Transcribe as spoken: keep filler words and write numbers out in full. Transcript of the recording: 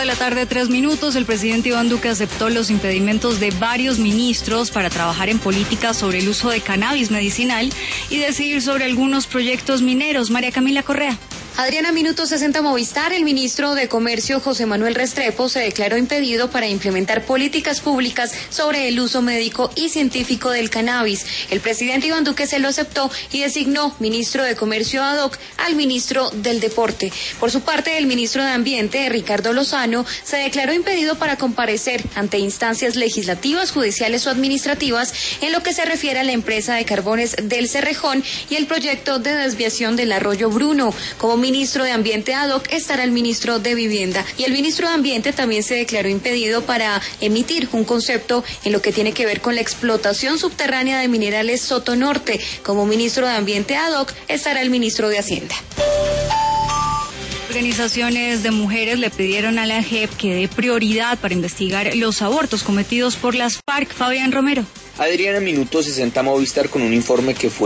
de la tarde, tres minutos. El presidente Iván Duque aceptó los impedimentos de varios ministros para trabajar en políticas sobre el uso de cannabis medicinal y decidir sobre algunos proyectos mineros. María Camila Correa. Adriana, minuto sesenta Movistar. El ministro de Comercio, José Manuel Restrepo, se declaró impedido para implementar políticas públicas sobre el uso médico y científico del cannabis. El presidente Iván Duque se lo aceptó y designó ministro de Comercio ad hoc al ministro del Deporte. Por su parte, el ministro de Ambiente, Ricardo Lozano, se declaró impedido para comparecer ante instancias legislativas, judiciales o administrativas en lo que se refiere a la empresa de carbones del Cerrejón y el proyecto de desviación del arroyo Bruno. Como ministro de Ambiente ad hoc estará el ministro de Vivienda, y el ministro de Ambiente también se declaró impedido para emitir un concepto en lo que tiene que ver con la explotación subterránea de minerales Soto Norte. Como ministro de Ambiente ad hoc estará el ministro de Hacienda. Organizaciones de mujeres le pidieron a la J E P que dé prioridad para investigar los abortos cometidos por las FARC. Fabián Romero. Adriana, minuto sesenta Movistar con un informe que fue